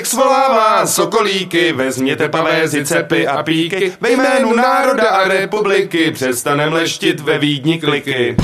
Masaryk svolává sokolíky, vezměte pavézy, cepy a píky, ve jménu národa a republiky přestanem leštit ve Vídni kliky.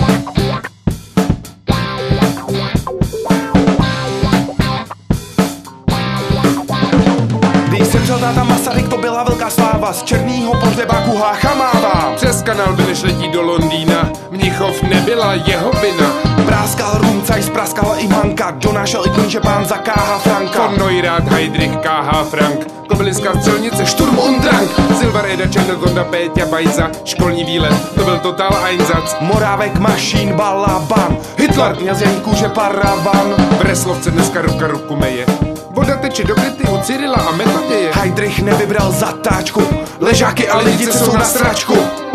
Když zemřel táta Masaryk, to byla velká sláva, z černýho pohřebáku Hácha mává. Přes kanál Beneš letí do Londýna, Mnichov nebyla jeho vina. Práskal Rumcaj, spráskala i Manka, donášel i kníže pán za K.H. Franka. Von Neurath, Heydrich, K.H. Frank, Kobyliska střelnice, Šturm und Drang, Silvareda, Černogonda, Péťa, Bajza, školní výlet, to byl total Einsatz. Morávek, Mašín, Balaban, Hitler měl z její kůže paravan. V Reslovce dneska ruka ruku meje, voda teče do kryty u Cyrila a Metoděje. Heydrich nevybral zatáčku, ležáky a lidice jsou na sračku.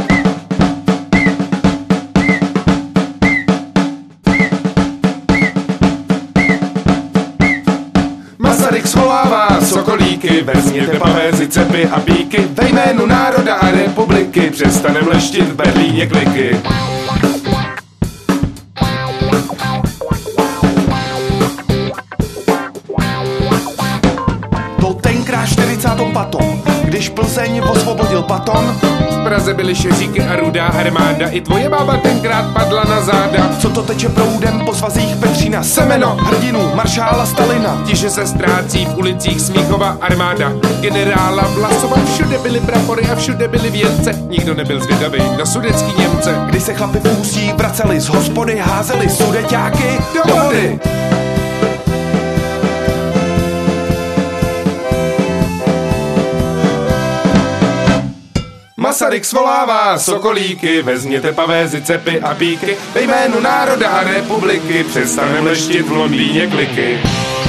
Masaryk svolává sokolíky, vezměte pavézy, cepy a píky, ve jménu národa a republiky přestanem leštit v Berlíně kliky. To tenkrát 45. když Plzeň osvobodil Paton. V Praze byly šeříky a rudá armáda, i tvoje bába tenkrát padla na záda. Co to teče proudem po svazích Petřína, semeno hrdinů maršála Stalina. Tiše se ztrácí v ulicích Smíchova armáda generála Vlasova, všude byly prapory a všude byly věnce, nikdo nebyl zvědavý na sudetský Němce. Když se chlapi v Ústí vraceli z hospody, házeli sudeťáky do vody. Masaryk svolává sokolíky, vezměte pavézy, cepy a píky, ve jménu národa a republiky přestanem leštit v Londýně kliky.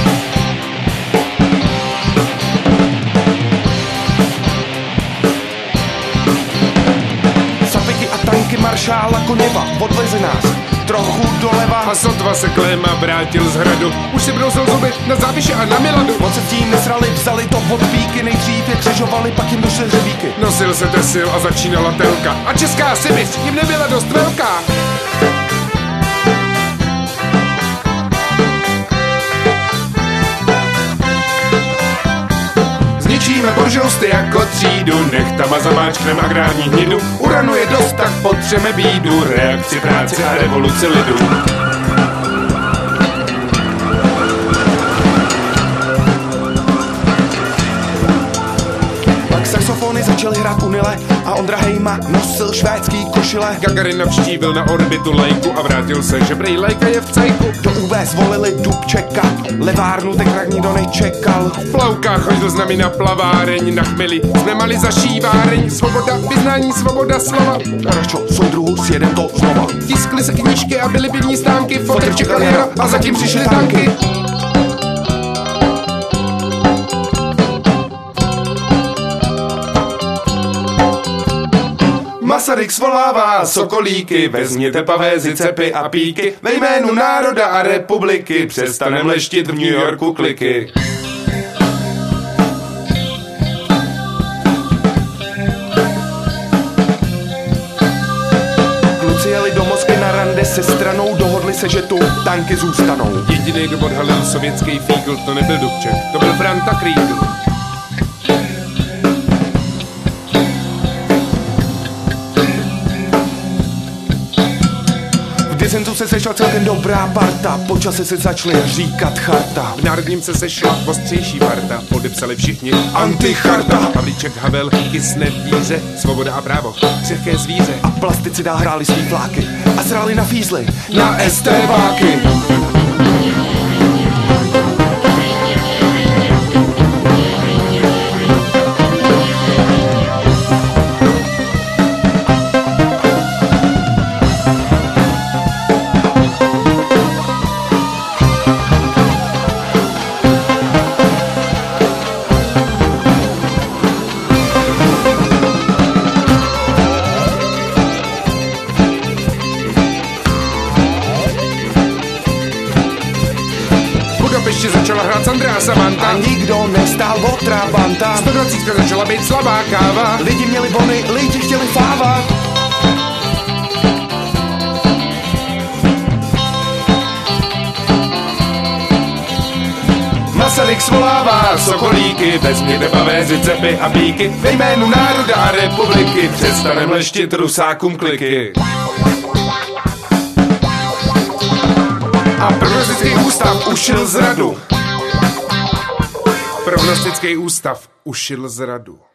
Sapiky a tanky maršála Koněva odvezli nás trochu doleva. A sotva se Kléma vrátil z hradu, už si brousil zuby na Záviše a na Miladu. Moc se tím nesrali, vzali to od píky, nejdřív je křižovali, pak jim došly hřebíky. Nosil se tesil a začínala telka, a česká Sibiř jim nebyla dost velká. Zničíme buržousty jako třídu, nechtama zamáčknem agrární hnidu. Uranu je dost, tak potřeme bídu, reakci, práci a revoluci lidu. Pak saxofony začaly hrát Unile a Ondra Hejma nosil švédský košile. Gagarin navštívil na orbitu lajku a vrátil se, že prej lajka je v cajku. Do UV zvolili Dubčeka, levárnu tenkrát nikdo nečekal. V Plavkách chodil s nami na plaváreň, na chmeli jsme mali zašíváreň. Svoboda vyznání, svoboda slova. Raščo, soudruhu, sjedem to znova. Tiskly se knížky a byly pivní stánky, fotr čekal jara a zatím přišly tanky. Masaryk svolává sokolíky, vezměte pavézy, cepy a píky, ve jménu národa a republiky přestanem leštit v New Yorku kliky. Kluci jeli do Moskvy na rande se stranou, dohodli se, že tu tanky zůstanou. Jediný, kdo odhalil sovětský fígl, to nebyl Dubček, to byl Franta Kriegl. V disentu se sešla celkem dobrá parta, po čase se začali říkat charta. V Národním se sešla ostřejší parta, podepsali všichni anticharta. Pavlíček, Havel, Kysne, Víře, svoboda a právo, křehké zvíře. A plastici dál hráli svý fláky a sráli na fízly, na STBáky. Ještě začala hrát Sandra Samanta a nikdo nestál od Trabanta. 120 začala být slabá káva, lidi měli bony, lidi chtěli fáva. Masaryk Obelix svolává sokolíky, vezměte pavézy, cepy a bíky, ve jménu národa a republiky přestanem leštit rusákům kliky. A prognostický ústav ušil zradu. Prognostický ústav ušil zradu.